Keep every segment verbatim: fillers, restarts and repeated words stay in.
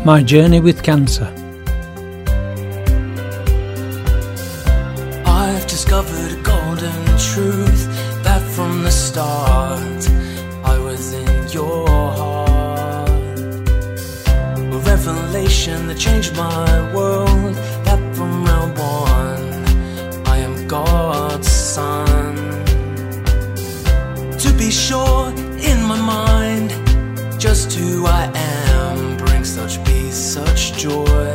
My journey with cancer. I've discovered a golden truth that from the start I was in your heart. A revelation that changed my world, that from round one I am God's son. To be sure, in my mind, just who I am brings such peace, such joy.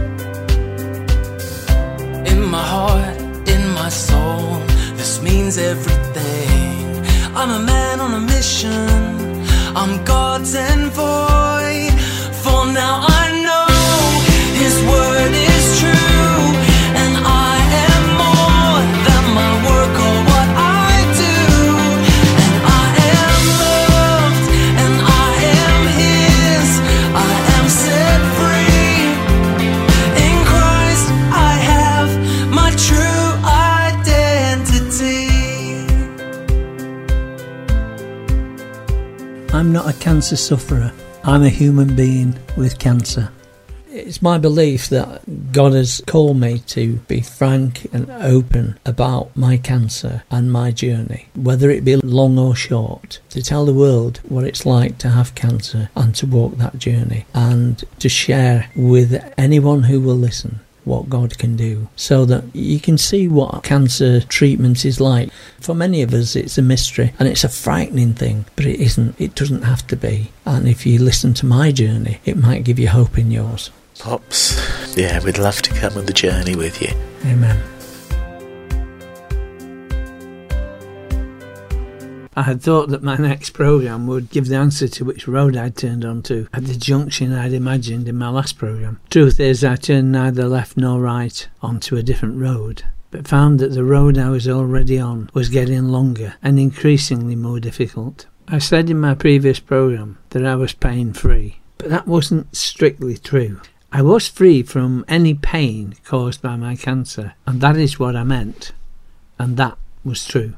In my heart, in my soul, this means everything. I'm a man on a mission, I'm God's envoy. For now I know His word is true, and I am more than my work or what I do. And I am loved, and I am His. I am set free. In Christ I have my true identity. I'm not a cancer sufferer. I'm a human being with cancer. It's my belief that God has called me to be frank and open about my cancer and my journey, whether it be long or short, to tell the world what it's like to have cancer and to walk that journey, and to share with anyone who will listen what God can do, so that you can see what cancer treatment is like. For many of us it's a mystery and it's a frightening thing, but it isn't. It doesn't have to be. And if you listen to my journey, it might give you hope in yours. Pops, yeah, we'd love to come on the journey with you. Amen. I had thought that my next programme would give the answer to which road I'd turned onto at the junction I'd imagined in my last programme. Truth is, I turned neither left nor right onto a different road, but found that the road I was already on was getting longer and increasingly more difficult. I said in my previous programme that I was pain-free, but that wasn't strictly true. I was free from any pain caused by my cancer, and that is what I meant, and that was true.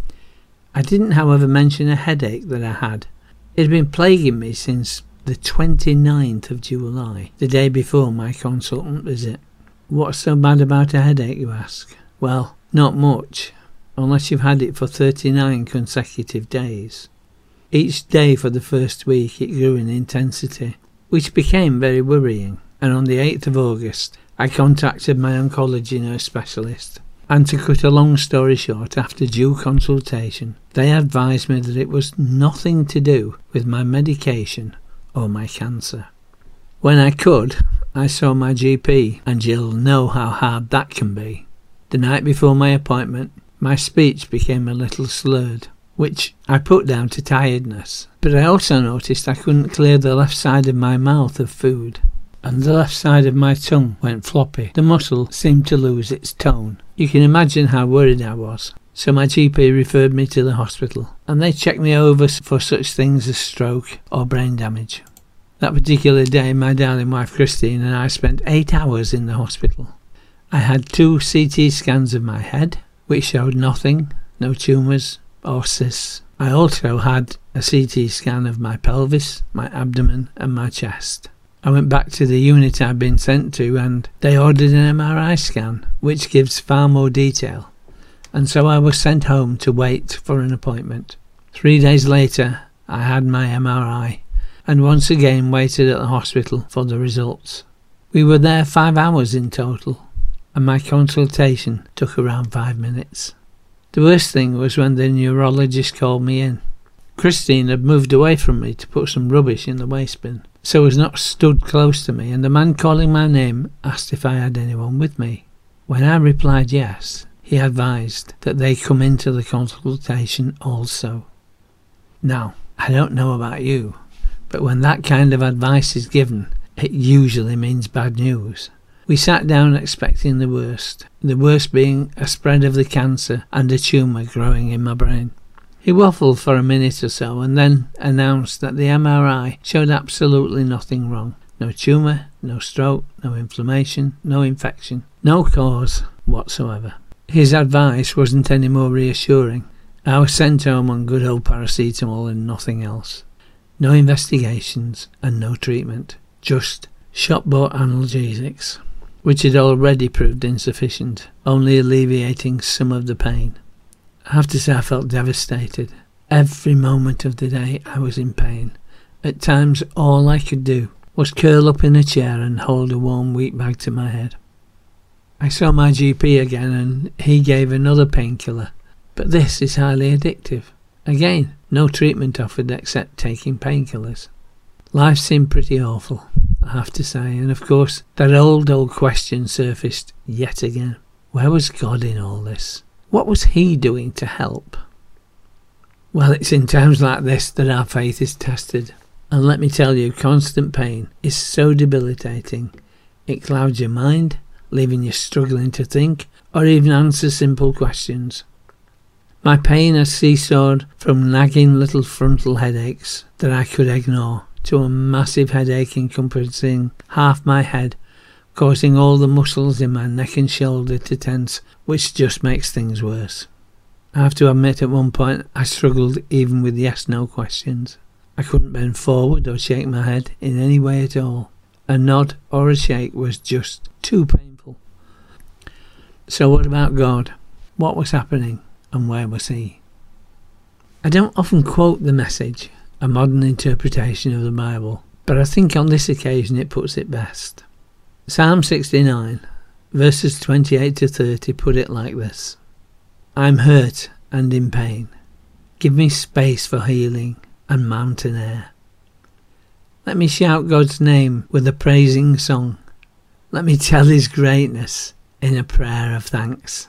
I didn't, however, mention a headache that I had. It had been plaguing me since the twenty-ninth of July, the day before my consultant visit. What's so bad about a headache, you ask? Well, not much, unless you've had it for thirty-nine consecutive days. Each day for the first week it grew in intensity, which became very worrying, and on the eighth of August I contacted my oncology nurse specialist. And to cut a long story short, after due consultation, they advised me that it was nothing to do with my medication or my cancer. When I could, I saw my G P, and you'll know how hard that can be. The night before my appointment, my speech became a little slurred, which I put down to tiredness. But I also noticed I couldn't clear the left side of my mouth of food, and the left side of my tongue went floppy. The muscle seemed to lose its tone. You can imagine how worried I was. So my G P referred me to the hospital, and they checked me over for such things as stroke or brain damage. That particular day, my darling wife Christine and I spent eight hours in the hospital. I had two C T scans of my head, which showed nothing, no tumours or cysts. I also had a C T scan of my pelvis, my abdomen and my chest. I went back to the unit I'd been sent to, and they ordered an M R I scan, which gives far more detail, and so I was sent home to wait for an appointment. Three days later I had my M R I, and once again waited at the hospital for the results. We were there five hours in total, and my consultation took around five minutes. The worst thing was when the neurologist called me in. Christine had moved away from me to put some rubbish in the waste bin, so was not stood close to me, and the man calling my name asked if I had anyone with me. When I replied yes, he advised that they come into the consultation also. Now, I don't know about you, but when that kind of advice is given, it usually means bad news. We sat down expecting the worst, the worst being a spread of the cancer and a tumour growing in my brain. He waffled for a minute or so and then announced that the M R I showed absolutely nothing wrong. No tumour, no stroke, no inflammation, no infection, no cause whatsoever. His advice wasn't any more reassuring. I was sent home on good old paracetamol and nothing else. No investigations and no treatment, just shop-bought analgesics, which had already proved insufficient, only alleviating some of the pain. I have to say I felt devastated. Every moment of the day I was in pain. At times all I could do was curl up in a chair and hold a warm wheat bag to my head. I saw my G P again and he gave another painkiller, but this is highly addictive. Again, no treatment offered except taking painkillers. Life seemed pretty awful, I have to say, and of course that old old question surfaced yet again. Where was God in all this? What was he doing to help? Well, it's in times like this that our faith is tested. And let me tell you, constant pain is so debilitating. It clouds your mind, leaving you struggling to think or even answer simple questions. My pain has seesawed from nagging little frontal headaches that I could ignore to a massive headache encompassing half my head, causing all the muscles in my neck and shoulder to tense, which just makes things worse. I have to admit at one point I struggled even with yes-no questions. I couldn't bend forward or shake my head in any way at all. A nod or a shake was just too painful. So what about God? What was happening and where was he? I don't often quote The Message, a modern interpretation of the Bible, but I think on this occasion it puts it best. Psalm sixty-nine, verses twenty-eight to thirty put it like this. I'm hurt and in pain. Give me space for healing and mountain air. Let me shout God's name with a praising song. Let me tell his greatness in a prayer of thanks.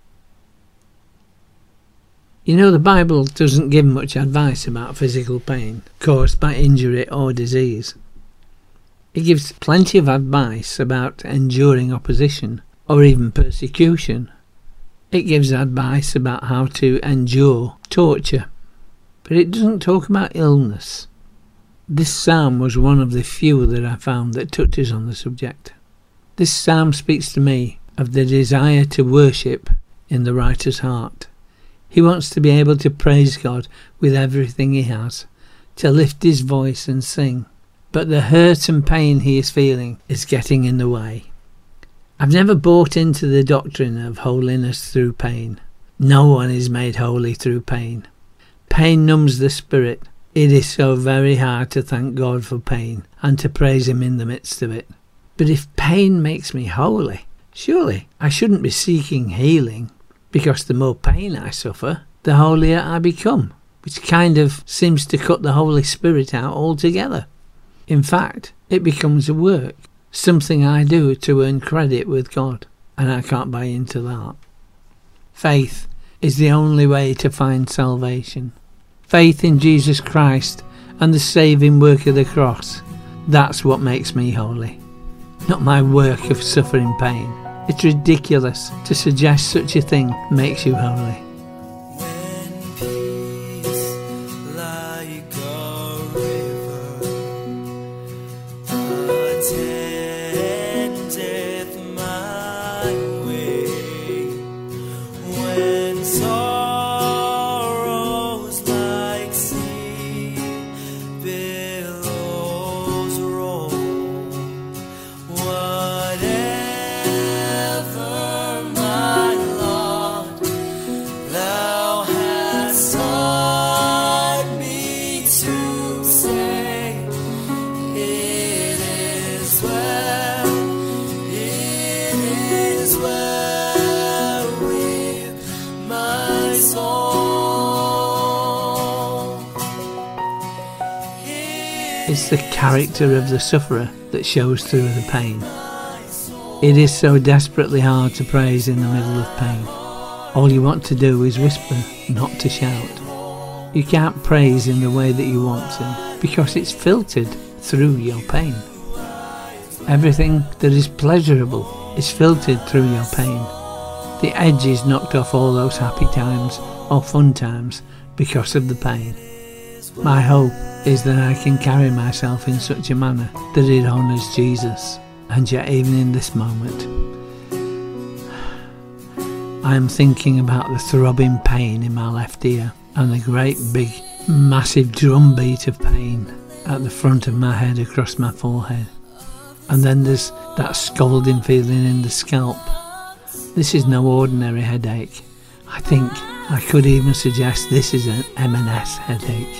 You know, the Bible doesn't give much advice about physical pain caused by injury or disease. It gives plenty of advice about enduring opposition or even persecution. It gives advice about how to endure torture, but it doesn't talk about illness. This psalm was one of the few that I found that touches on the subject. This psalm speaks to me of the desire to worship in the writer's heart. He wants to be able to praise God with everything he has, to lift his voice and sing. But the hurt and pain he is feeling is getting in the way. I've never bought into the doctrine of holiness through pain. No one is made holy through pain. Pain numbs the spirit. It is so very hard to thank God for pain and to praise him in the midst of it. But if pain makes me holy, surely I shouldn't be seeking healing, because the more pain I suffer, the holier I become, which kind of seems to cut the Holy Spirit out altogether. In fact, it becomes a work, something I do to earn credit with God, and I can't buy into that. Faith is the only way to find salvation. Faith in Jesus Christ and the saving work of the cross, that's what makes me holy, not my work of suffering pain. It's ridiculous to suggest such a thing makes you holy. It's the character of the sufferer that shows through the pain. It is so desperately hard to praise in the middle of pain. All you want to do is whisper, not to shout. You can't praise in the way that you want to, because it's filtered through your pain. Everything that is pleasurable is filtered through your pain. The edge is knocked off all those happy times or fun times because of the pain. My hope is that I can carry myself in such a manner that it honours Jesus. And yet even in this moment, I am thinking about the throbbing pain in my left ear and the great big massive drumbeat of pain at the front of my head across my forehead. And then there's that scalding feeling in the scalp. This is no ordinary headache. I think I could even suggest this is an M and S headache.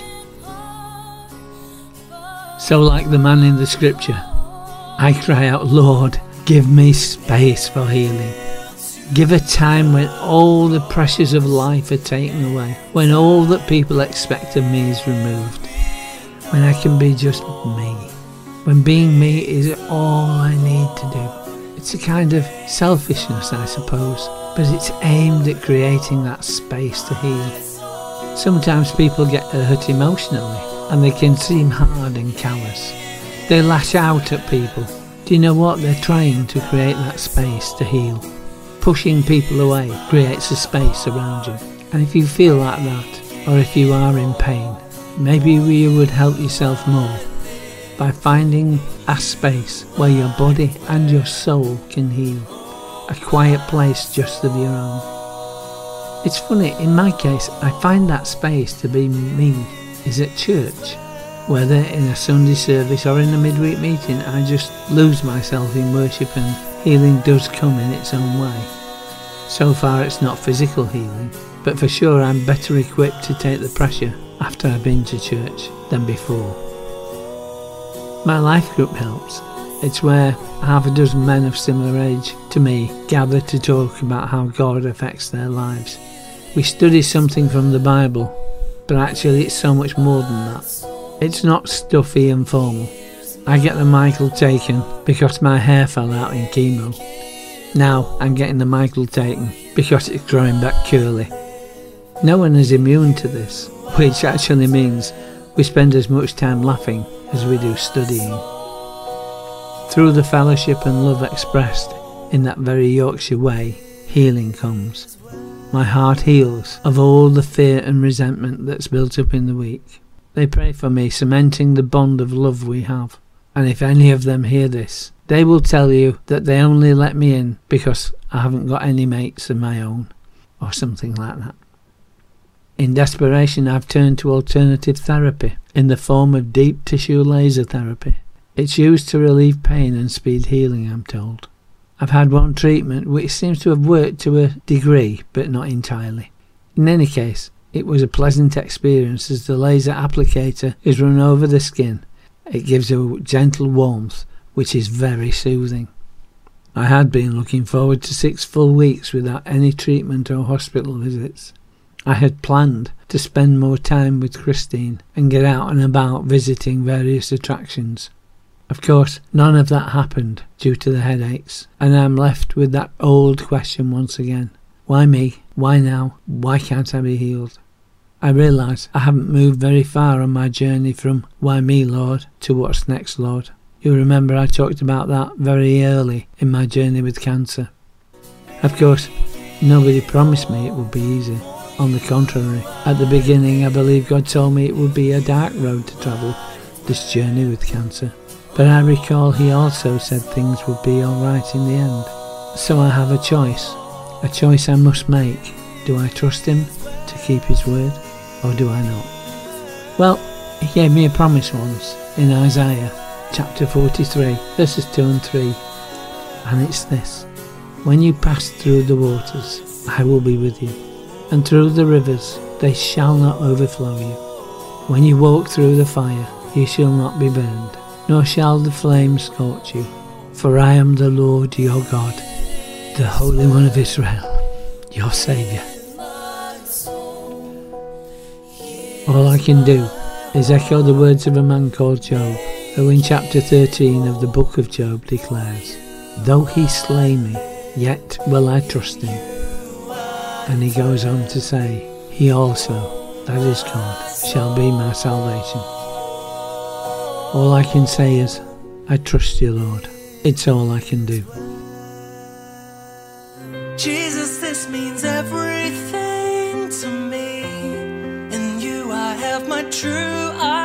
So like the man in the scripture, I cry out, Lord, give me space for healing. Give a time when all the pressures of life are taken away, when all that people expect of me is removed, when I can be just me, when being me is all I need to do. It's a kind of selfishness, I suppose, but it's aimed at creating that space to heal. Sometimes people get hurt emotionally and they can seem hard and callous. They lash out at people. Do you know what? They're trying to create that space to heal. Pushing people away creates a space around you. And if you feel like that, or if you are in pain, maybe you would help yourself more by finding a space where your body and your soul can heal. A quiet place just of your own. It's funny, in my case, I find that space to be me is at church. Whether in a Sunday service or in a midweek meeting, I just lose myself in worship and healing does come in its own way. So far it's not physical healing, but for sure I'm better equipped to take the pressure after I've been to church than before. My life group helps. It's where half a dozen men of similar age to me gather to talk about how God affects their lives. We study something from the Bible, but actually it's so much more than that. It's not stuffy and formal. I get the Michael taken because my hair fell out in chemo. Now I'm getting the Michael taken because it's growing back curly. No one is immune to this, which actually means we spend as much time laughing as we do studying. Through the fellowship and love expressed in that very Yorkshire way, healing comes. My heart heals of all the fear and resentment that's built up in the week. They pray for me, cementing the bond of love we have. And if any of them hear this, they will tell you that they only let me in because I haven't got any mates of my own, or something like that. In desperation, I've turned to alternative therapy in the form of deep tissue laser therapy. It's used to relieve pain and speed healing, I'm told. I've had one treatment which seems to have worked to a degree, but not entirely. In any case, it was a pleasant experience as the laser applicator is run over the skin. It gives a gentle warmth, which is very soothing. I had been looking forward to six full weeks without any treatment or hospital visits. I had planned to spend more time with Christine and get out and about visiting various attractions. Of course, none of that happened due to the headaches, and I'm left with that old question once again. Why me? Why now? Why can't I be healed? I realise I haven't moved very far on my journey from why me, Lord, to what's next, Lord. You remember I talked about that very early in my journey with cancer. Of course, nobody promised me it would be easy. On the contrary, at the beginning I believe God told me it would be a dark road to travel, this journey with cancer. But I recall he also said things would be alright in the end. So I have a choice, a choice I must make. Do I trust him to keep his word, or do I not? Well, he gave me a promise once in Isaiah chapter forty-three, verses two and three, and it's this: when you pass through the waters, I will be with you, and through the rivers, they shall not overflow you. When you walk through the fire, you shall not be burned, nor shall the flames scorch you. For I am the Lord your God, the Holy One of Israel, your Saviour. All I can do is echo the words of a man called Job, who in chapter thirteen of the book of Job declares, though he slay me, yet will I trust him. And he goes on to say, he also, that is God, shall be my salvation. All I can say is, I trust you, Lord. It's all I can do. Jesus, this means everything to me. In you I have my true identity.